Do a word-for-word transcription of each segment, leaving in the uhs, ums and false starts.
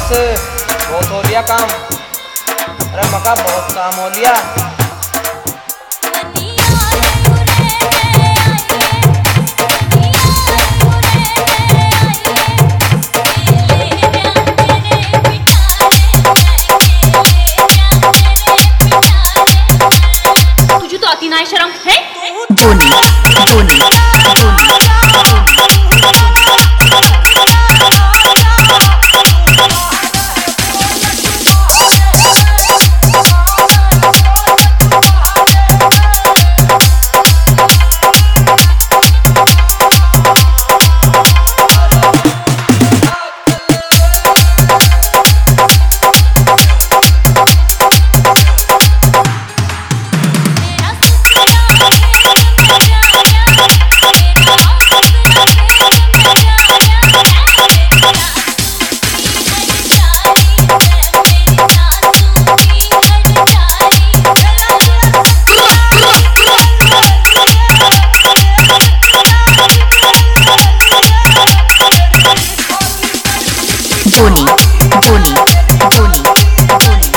बस बहुत हो लिया काम। अरे मका बहुत काम हो लिया। तुझे तो अति ना शर्म है। जोनी जोनी जोनी जोनी जोनी जोनी जोनी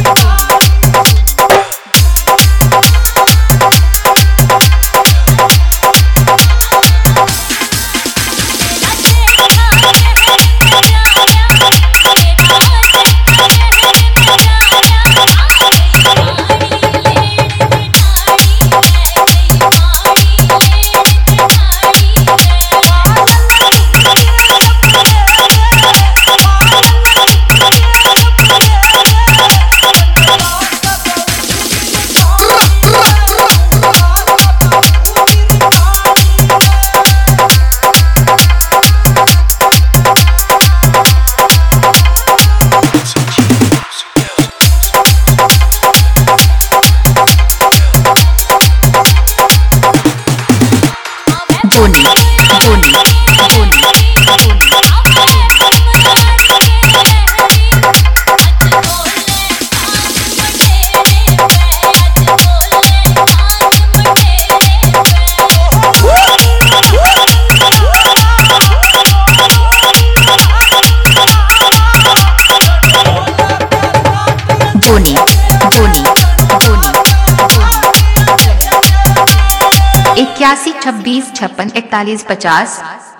जोनी जोनी जोनी जोनी जोनी जोनी इक्यासी छब्बीस छप्पन इकतालीस पचास।